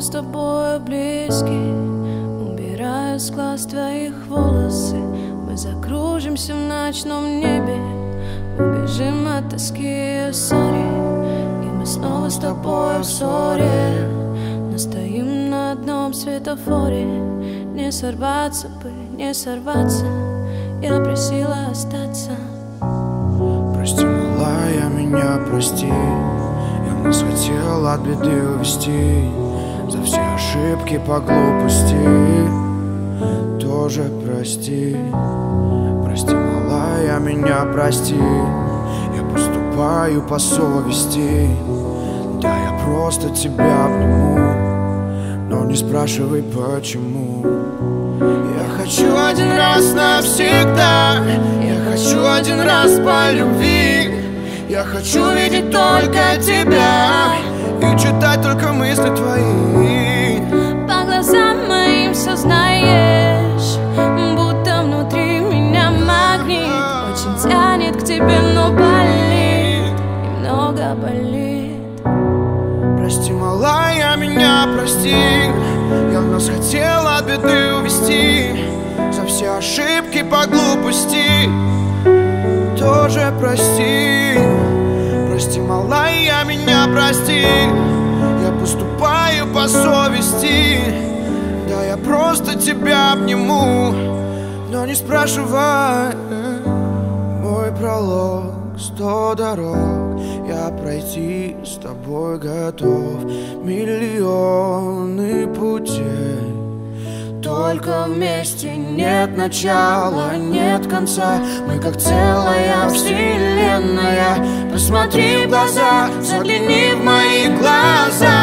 с тобой близки. Убираю с глаз твоих волосы. Мы закружимся в ночном небе. Убежим от тоски и ссори. И мы снова с тобой в ссоре. Но стоим на одном светофоре. Не сорваться бы, не сорваться. Я просила остаться. Прости, малая, меня прости. Я нас хотел от беды увести. За все ошибки по глупости тоже прости. Прости, малая, меня прости. Я поступаю по совести. Да, я просто тебя обниму, но не спрашивай почему. Я хочу один раз навсегда. Я хочу один раз по любви. Я хочу видеть только тебя и читать только мысли твои. По глазам моим все знаешь, будто внутри меня магнит. Очень тянет к тебе, но болит, немного болит. Прости, малая, меня прости. Я нас хотел от беды увести. За все ошибки по глупости тоже прости. Прости, малая, меня прости. Я поступаю по совести. Да, я просто тебя обниму, но не спрашивай. Мой пролог, 100 дорог я пройти с тобой готов. Миллионы путей, только вместе нет начала, нет конца. Мы как целая вселенная. Посмотри в глаза, загляни в мои глаза.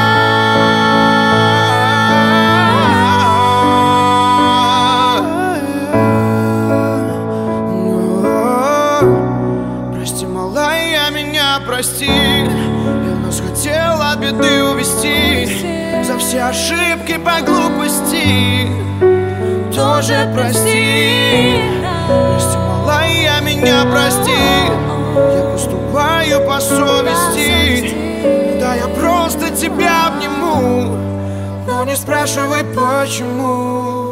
Прости, малая, меня прости. Я нас хотел от беды увести. За все ошибки по глупости тоже прости. Прости, малая, меня прости. Я поступаю по совести. Да, я просто тебя обниму, но не спрашивай почему.